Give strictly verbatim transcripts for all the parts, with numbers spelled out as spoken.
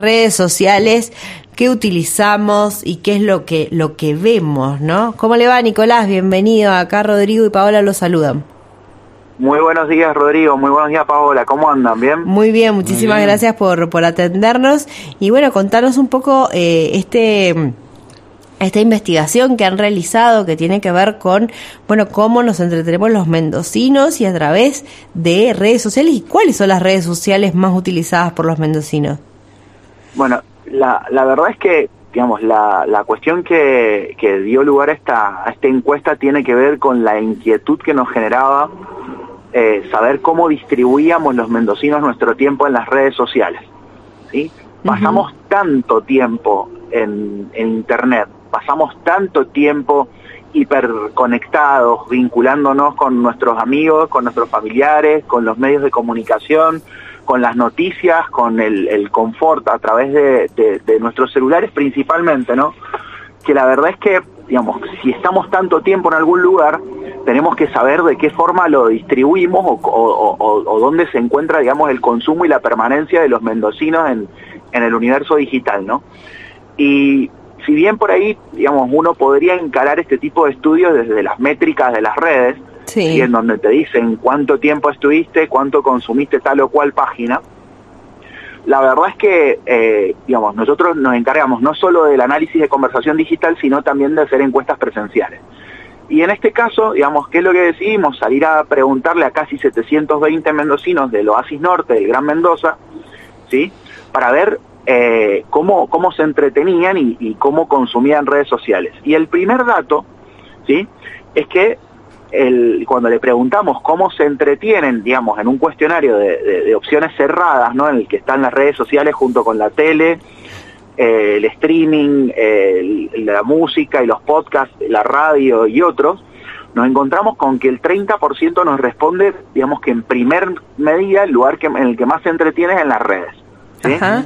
redes sociales, qué utilizamos y qué es lo que lo que vemos, ¿no? ¿Cómo le va, Nicolás? Bienvenido. Acá Rodrigo y Paola los saludan. Muy buenos días, Rodrigo. Muy buenos días, Paola. ¿Cómo andan? ¿Bien? Muy bien, muchísimas Muy bien. gracias por, por atendernos. Y bueno, contanos un poco eh, este... esta investigación que han realizado que tiene que ver con, bueno, cómo nos entretenemos los mendocinos y a través de redes sociales, y cuáles son las redes sociales más utilizadas por los mendocinos. Bueno, la, la verdad es que, digamos, la, la cuestión que, que dio lugar a esta, a esta encuesta tiene que ver con la inquietud que nos generaba eh, saber cómo distribuíamos los mendocinos nuestro tiempo en las redes sociales, ¿sí? Pasamos uh-huh. tanto tiempo en, en Internet, pasamos tanto tiempo hiperconectados, vinculándonos con nuestros amigos, con nuestros familiares, con los medios de comunicación, con las noticias, con el, el confort a través de, de, de nuestros celulares principalmente, ¿no? Que la verdad es que, digamos, si estamos tanto tiempo en algún lugar, tenemos que saber de qué forma lo distribuimos o, o, o, o dónde se encuentra, digamos, el consumo y la permanencia de los mendocinos en, en el universo digital, ¿no? Y si bien por ahí, digamos, uno podría encarar este tipo de estudios desde las métricas de las redes, sí. ¿sí? En donde te dicen cuánto tiempo estuviste, cuánto consumiste tal o cual página, la verdad es que, eh, digamos, nosotros nos encargamos no solo del análisis de conversación digital, sino también de hacer encuestas presenciales. Y en este caso, digamos, ¿qué es lo que decidimos? Salir a preguntarle a casi setecientos veinte mendocinos del Oasis Norte, del Gran Mendoza, ¿sí? Para ver Eh, cómo, cómo se entretenían y, y cómo consumían redes sociales. Y el primer dato, ¿sí? Es que el, cuando le preguntamos cómo se entretienen, digamos, en un cuestionario de, de, de opciones cerradas, ¿no? En el que están las redes sociales junto con la tele, eh, el streaming, eh, el, la música y los podcasts, la radio y otros, nos encontramos con que el treinta por ciento nos responde, digamos, que en primer medida el lugar que, en el que más se entretiene es en las redes, ¿sí? Ajá.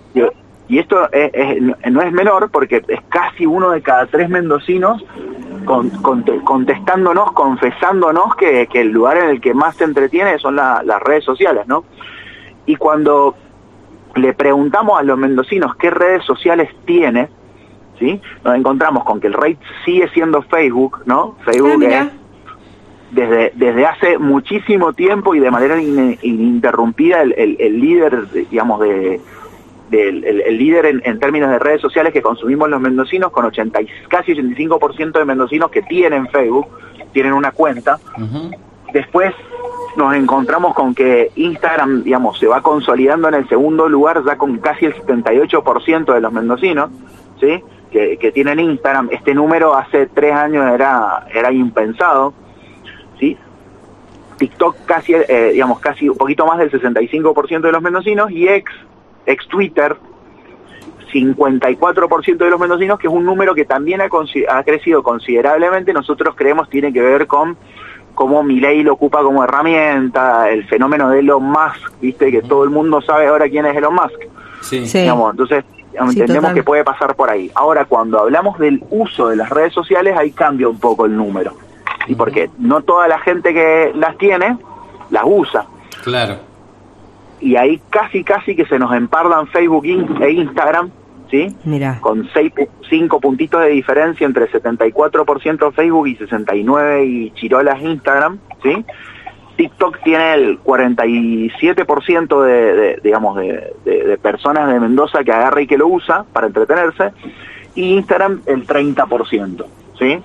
Y esto es, es, no es menor, porque es casi uno de cada tres mendocinos con, con, contestándonos, confesándonos que, que el lugar en el que más se entretiene son la, las redes sociales, ¿no? Y cuando le preguntamos a los mendocinos qué redes sociales tiene, ¿sí? Nos encontramos con que el rate sigue siendo Facebook, ¿no? Facebook ah, es desde, desde hace muchísimo tiempo y de manera in, ininterrumpida el, el, el líder, digamos, de... del el, el líder en, en términos de redes sociales que consumimos los mendocinos, con ochenta y, casi ochenta y cinco por ciento de mendocinos que tienen Facebook, tienen una cuenta. Uh-huh. Después nos encontramos con que Instagram, digamos, se va consolidando en el segundo lugar, ya con casi el setenta y ocho por ciento de los mendocinos, ¿sí? que, que tienen Instagram. Este número hace tres años era, era impensado, ¿sí? TikTok casi, eh, digamos, casi un poquito más del sesenta y cinco por ciento de los mendocinos, y X ex Twitter, cincuenta y cuatro por ciento de los mendocinos, que es un número que también ha, ha crecido considerablemente. Nosotros creemos tiene que ver con cómo Milei lo ocupa como herramienta, el fenómeno de Elon Musk, viste que todo el mundo sabe ahora quién es Elon Musk. Sí. Sí. Digamos, entonces entendemos sí, que puede pasar por ahí. Ahora, cuando hablamos del uso de las redes sociales, ahí cambia un poco el número. Y uh-huh. porque no toda la gente que las tiene, las usa. Claro. Y ahí casi casi que se nos empardan Facebook e Instagram, ¿sí? Mira. Con seis, cinco puntitos de diferencia entre setenta y cuatro por ciento Facebook y sesenta y nueve por ciento y chirolas Instagram, ¿sí? TikTok tiene el cuarenta y siete por ciento de, de digamos, de, de, de personas de Mendoza que agarra y que lo usa para entretenerse, y Instagram el treinta por ciento, ¿sí?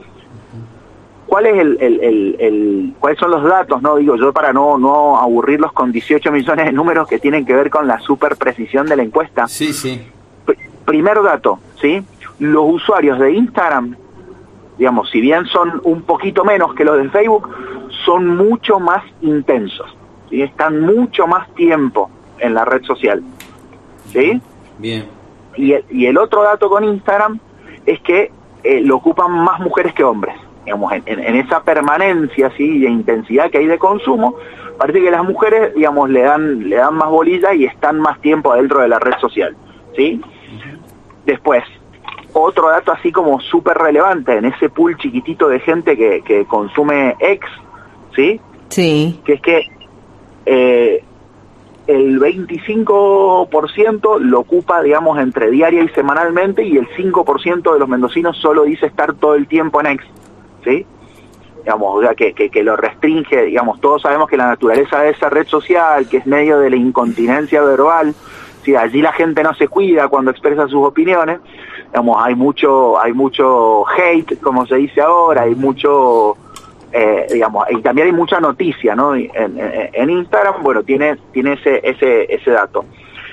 ¿Cuál es el, el, el, el, cuáles son los datos? No digo yo para no, no aburrirlos con dieciocho millones de números que tienen que ver con la super precisión de la encuesta. Sí, sí. P- primer dato, ¿sí? Los usuarios de Instagram, digamos, si bien son un poquito menos que los de Facebook, son mucho más intensos, ¿sí? Están mucho más tiempo en la red social, ¿sí? Bien. Y el, y el otro dato con Instagram es que eh, lo ocupan más mujeres que hombres. Digamos, en, en esa permanencia, sí, de intensidad que hay de consumo, parece que las mujeres, digamos, le dan le dan más bolilla y están más tiempo adentro de la red social, ¿sí? Uh-huh. Después, otro dato así como súper relevante en ese pool chiquitito de gente que, que consume X, ¿sí? Sí. Que es que eh, el veinticinco por ciento lo ocupa, digamos, entre diaria y semanalmente, y el cinco por ciento de los mendocinos solo dice estar todo el tiempo en X, ¿sí? Digamos, o sea, que, que, que lo restringe, digamos, todos sabemos que la naturaleza de esa red social, que es medio de la incontinencia verbal, ¿sí? Allí la gente no se cuida cuando expresa sus opiniones, digamos, hay mucho, hay mucho hate, como se dice ahora, hay mucho... Eh, digamos, y también hay mucha noticia, ¿no? En, en, en Instagram, bueno, tiene tiene ese ese ese dato.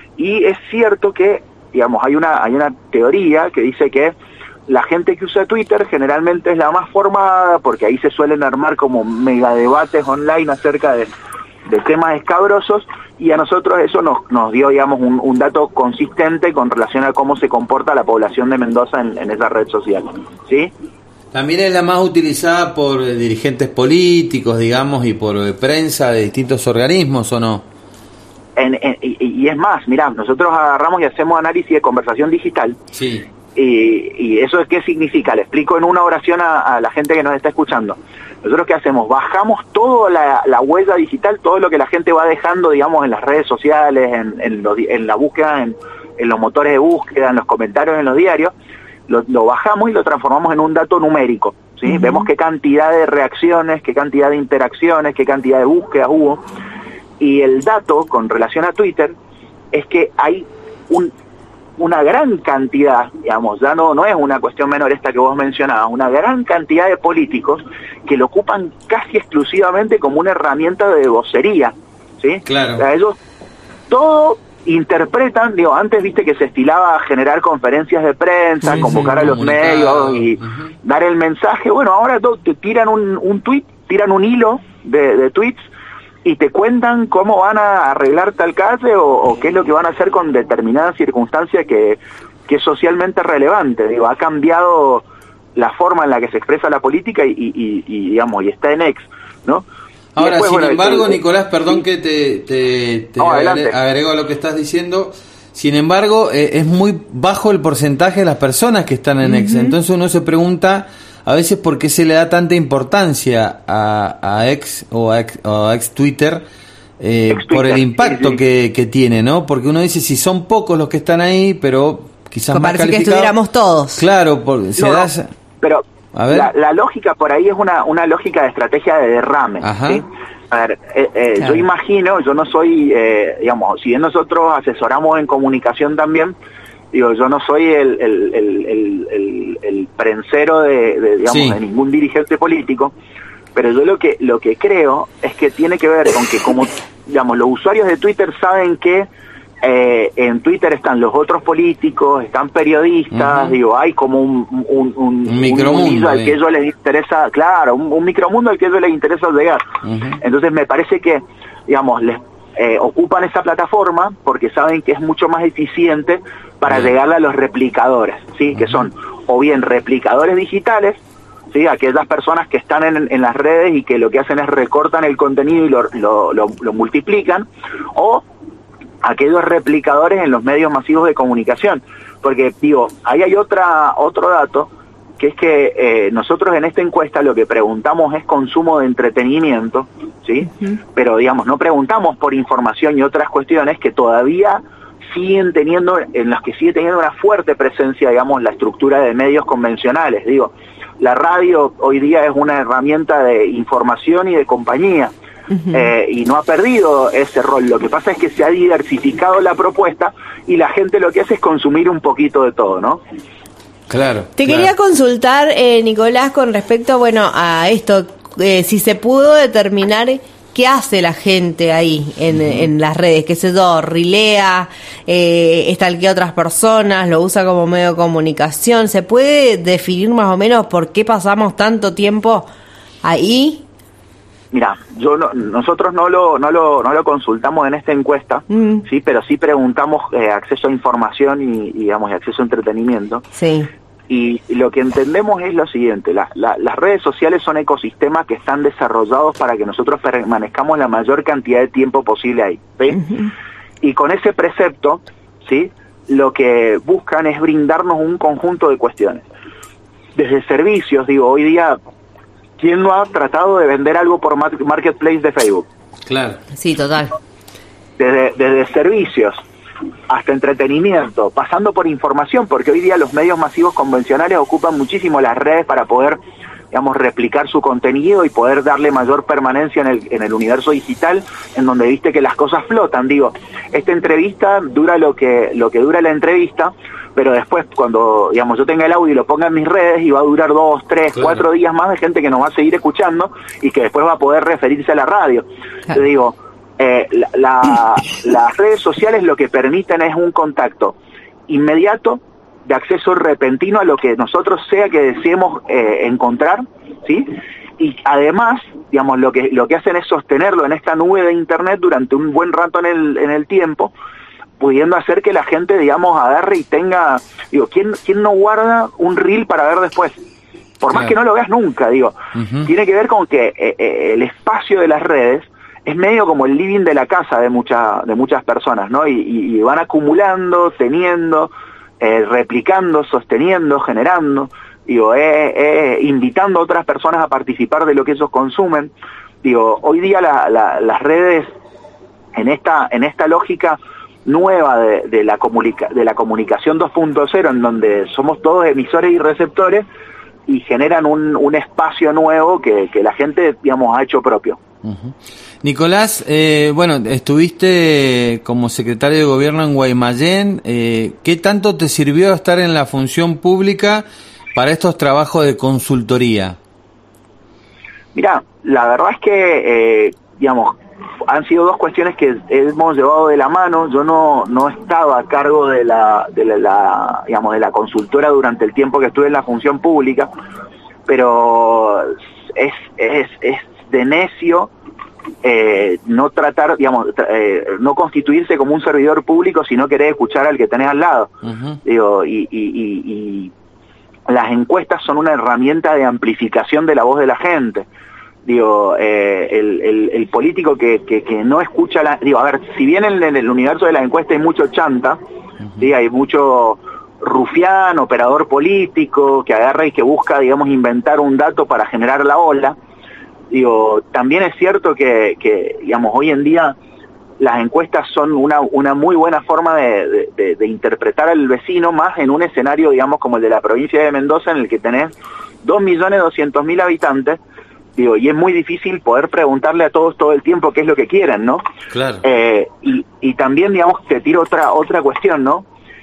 Y es cierto que, digamos, hay una hay una teoría que dice que la gente que usa Twitter generalmente es la más formada, porque ahí se suelen armar como mega debates online acerca de, de temas escabrosos, y a nosotros eso nos nos dio, digamos, un, un dato consistente con relación a cómo se comporta la población de Mendoza en, en esa red social, ¿sí? También es la más utilizada por eh, dirigentes políticos, digamos, y por eh, prensa de distintos organismos, ¿o no? En, en, y, y es más, mirá, nosotros agarramos y hacemos análisis de conversación digital. Sí. Y, y eso es qué significa. Le explico en una oración a, a la gente que nos está escuchando. Nosotros qué hacemos, bajamos toda la, la huella digital, todo lo que la gente va dejando, digamos, en las redes sociales, en, en, lo, en la búsqueda, en, en los motores de búsqueda, en los comentarios en los diarios. Lo, lo bajamos y lo transformamos en un dato numérico, ¿sí? Uh-huh. Vemos qué cantidad de reacciones, qué cantidad de interacciones, qué cantidad de búsquedas hubo. Y el dato con relación a Twitter es que hay un, una gran cantidad, digamos, ya no, no es una cuestión menor esta que vos mencionabas, una gran cantidad de políticos que lo ocupan casi exclusivamente como una herramienta de vocería, ¿sí? Claro. O sea, ellos todo interpretan, digo, antes viste que se estilaba a generar conferencias de prensa, sí, convocar sí, a los medios y uh-huh. dar el mensaje. Bueno, ahora to- te tiran un, un tweet, tiran un hilo de, de tweets y te cuentan cómo van a arreglar tal calle o, o qué es lo que van a hacer con determinada circunstancia que, que es socialmente relevante. Digo, ha cambiado la forma en la que se expresa la política y, y, y, y digamos, y está en ex, ¿no? Ahora, después, sin bueno, embargo, el, Nicolás, perdón sí. que te, te, te no, agrego, agrego a lo que estás diciendo. Sin embargo, eh, es muy bajo el porcentaje de las personas que están en uh-huh. X. Entonces uno se pregunta a veces por qué se le da tanta importancia a, a X o a X, o a X Twitter, eh, Twitter por el impacto sí, sí. Que, que tiene, ¿no? Porque uno dice, si son pocos los que están ahí, pero quizás como más parece que estuviéramos todos. Claro, por, se no, da... pero... La, la lógica por ahí es una, una lógica de estrategia de derrame, ¿sí? A ver, eh, eh, claro. yo imagino, yo no soy, eh, digamos, si bien nosotros asesoramos en comunicación también, digo, yo no soy el, el, el, el, el, el prensero de, de digamos, sí. de ningún dirigente político, pero yo lo que, lo que creo es que tiene que ver con que como, digamos, los usuarios de Twitter saben que Eh, en Twitter están los otros políticos, están periodistas, uh-huh. digo, hay como un un, un, un micromundo un al que a ellos les interesa, claro, un, un micromundo al que a ellos les interesa llegar. Uh-huh. Entonces me parece que, digamos, les eh, ocupan esa plataforma porque saben que es mucho más eficiente para uh-huh. llegarle a los replicadores, ¿sí? Uh-huh. Que son o bien replicadores digitales, ¿sí? Aquellas personas que están en, en las redes y que lo que hacen es recortan el contenido y lo, lo, lo, lo multiplican, o aquellos replicadores en los medios masivos de comunicación, porque digo, ahí hay otra otro dato, que es que eh, nosotros en esta encuesta lo que preguntamos es consumo de entretenimiento, ¿sí? Uh-huh. Pero digamos, no preguntamos por información y otras cuestiones que todavía siguen teniendo, en las que sigue teniendo una fuerte presencia, digamos, la estructura de medios convencionales. Digo, la radio hoy día es una herramienta de información y de compañía. Uh-huh. Eh, y no ha perdido ese rol. Lo que pasa es que se ha diversificado la propuesta y la gente lo que hace es consumir un poquito de todo, ¿no? Claro. Te claro. quería consultar, eh, Nicolás, con respecto, bueno, a esto, eh, si se pudo determinar qué hace la gente ahí en, uh-huh. en las redes, qué sé yo, rilea, eh, stalkea a otras personas, lo usa como medio de comunicación. ¿Se puede definir más o menos por qué pasamos tanto tiempo ahí? Mira, yo no, nosotros no lo no lo no lo consultamos en esta encuesta, mm. sí, pero sí preguntamos eh, acceso a información y, y digamos y acceso a entretenimiento. Sí. Y, y lo que entendemos es lo siguiente: la, la, las redes sociales son ecosistemas que están desarrollados para que nosotros permanezcamos la mayor cantidad de tiempo posible ahí, ¿sí? Uh-huh. Y con ese precepto, sí, lo que buscan es brindarnos un conjunto de cuestiones. Desde servicios, digo, hoy día, ¿quién no ha tratado de vender algo por marketplace de Facebook? Claro. Sí, total. desde, desde servicios hasta entretenimiento, pasando por información, porque hoy día los medios masivos convencionales ocupan muchísimo las redes para poder, digamos, replicar su contenido y poder darle mayor permanencia en el, en el universo digital, en donde viste que las cosas flotan. Digo, esta entrevista dura lo que, lo que dura la entrevista, pero después cuando, digamos, yo tenga el audio y lo ponga en mis redes, y va a durar dos, tres, claro. cuatro días más de gente que nos va a seguir escuchando y que después va a poder referirse a la radio. Claro. Te digo, eh, la, la, las redes sociales lo que permiten es un contacto inmediato, de acceso repentino a lo que nosotros sea que deseemos eh, encontrar, ¿sí? Y además, digamos, lo que lo que hacen es sostenerlo en esta nube de internet durante un buen rato en el en el tiempo, pudiendo hacer que la gente, digamos, agarre y tenga, digo, ¿quién quién no guarda un reel para ver después? Por más claro. que no lo veas nunca, digo, uh-huh. tiene que ver con que eh, eh, el espacio de las redes es medio como el living de la casa de muchas de muchas personas, ¿no? Y, y, y van acumulando, teniendo, Eh, replicando, sosteniendo, generando, digo, eh, eh, invitando a otras personas a participar de lo que ellos consumen. Digo, hoy día la, la, las redes, en esta en esta lógica nueva de, de, la, comunica, de la comunicación dos punto cero, en donde somos todos emisores y receptores, y generan un, un espacio nuevo que, que la gente, digamos, ha hecho propio. Uh-huh. Nicolás, eh, bueno, estuviste como secretario de gobierno en Guaymallén. Eh, ¿Qué tanto te sirvió estar en la función pública para estos trabajos de consultoría? Mirá, la verdad es que, eh, digamos, han sido dos cuestiones que hemos llevado de la mano. Yo no no estaba a cargo de la, de la, la digamos, de la consultora durante el tiempo que estuve en la función pública, pero es es es de necio eh, no tratar, digamos, eh, no constituirse como un servidor público, sino querer escuchar al que tenés al lado. Uh-huh. Digo, y, y, y, y las encuestas son una herramienta de amplificación de la voz de la gente. Digo, eh, el, el, el político que, que, que no escucha la... Digo, a ver, si bien en, en el universo de la encuesta hay mucho chanta, uh-huh. ¿sí? Hay mucho rufián, operador político, que agarra y que busca, digamos, inventar un dato para generar la ola. Digo, también es cierto que, que digamos, hoy en día las encuestas son una, una muy buena forma de, de, de, de interpretar al vecino, más en un escenario, digamos, como el de la provincia de Mendoza, en el que tenés dos millones doscientos mil habitantes. Digo, y es muy difícil poder preguntarle a todos todo el tiempo qué es lo que quieren, ¿no? Claro. Eh, y, y también, digamos, te tiro otra otra cuestión, ¿no?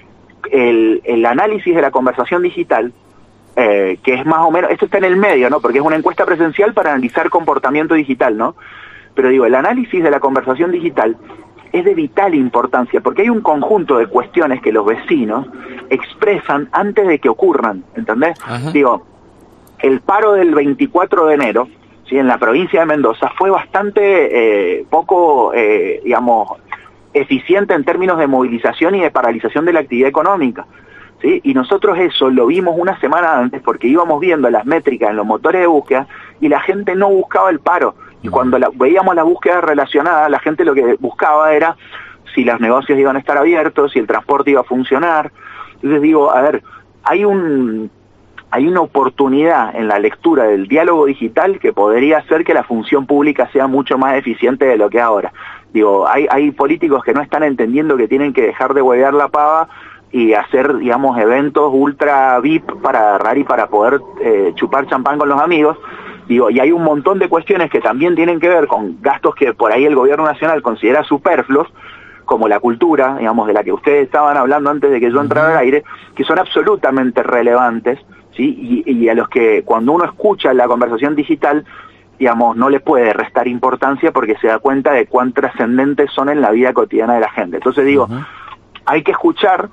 El, el análisis de la conversación digital, eh, que es más o menos, esto está en el medio, ¿no? Porque es una encuesta presencial para analizar comportamiento digital, ¿no? Pero digo, el análisis de la conversación digital es de vital importancia, porque hay un conjunto de cuestiones que los vecinos expresan antes de que ocurran, ¿entendés? Ajá. Digo, el paro del veinticuatro de enero, ¿sí? En la provincia de Mendoza fue bastante eh, poco, eh, digamos, eficiente en términos de movilización y de paralización de la actividad económica, ¿sí? Y nosotros eso lo vimos una semana antes, porque íbamos viendo las métricas en los motores de búsqueda y la gente no buscaba el paro. Y cuando la, veíamos las búsquedas relacionadas, la gente lo que buscaba era si los negocios iban a estar abiertos, si el transporte iba a funcionar. Entonces digo, a ver, hay un... hay una oportunidad en la lectura del diálogo digital que podría hacer que la función pública sea mucho más eficiente de lo que es ahora. Digo, hay, hay políticos que no están entendiendo que tienen que dejar de huevear la pava y hacer, digamos, eventos ultra V I P para agarrar y para poder eh, chupar champán con los amigos. Digo, y hay un montón de cuestiones que también tienen que ver con gastos que por ahí el gobierno nacional considera superfluos, como la cultura, digamos, de la que ustedes estaban hablando antes de que yo entrara al aire, que son absolutamente relevantes, ¿sí? Y, y a los que cuando uno escucha la conversación digital, digamos, no le puede restar importancia porque se da cuenta de cuán trascendentes son en la vida cotidiana de la gente. Entonces digo, uh-huh. hay que escuchar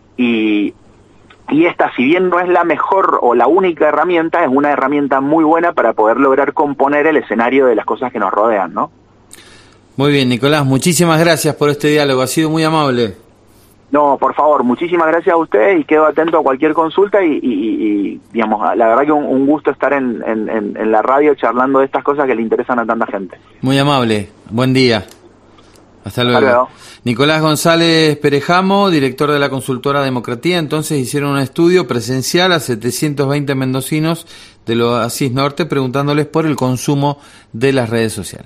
y, y esta, si bien no es la mejor o la única herramienta, es una herramienta muy buena para poder lograr componer el escenario de las cosas que nos rodean, ¿no? Muy bien, Nicolás, muchísimas gracias por este diálogo, ha sido muy amable. No, por favor, muchísimas gracias a ustedes y quedo atento a cualquier consulta y, y, y digamos, la verdad que un, un gusto estar en, en, en la radio charlando de estas cosas que le interesan a tanta gente. Muy amable, buen día. Hasta luego. Hasta luego. Nicolás González Perejamo, director de la consultora Democratía, entonces hicieron un estudio presencial a setecientos veinte mendocinos del Oasis Norte preguntándoles por el consumo de las redes sociales.